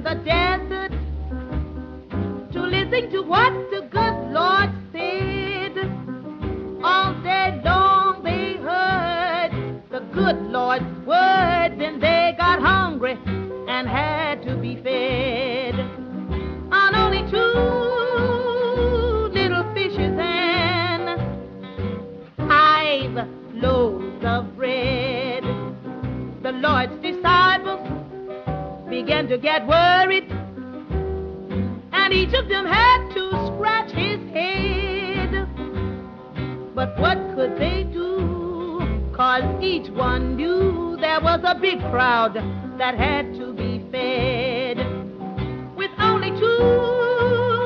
the desert to listen to what the good Lord said. All day long they heard the good Lord's word. Then they got hungry and had to be fed on only 2 little fishes and 5 loaves of bread. The Lord's disciples began to get worried, and each of them had to scratch his head. But what could they do? 'Cause each one knew there was a big crowd that had to be fed. With only 2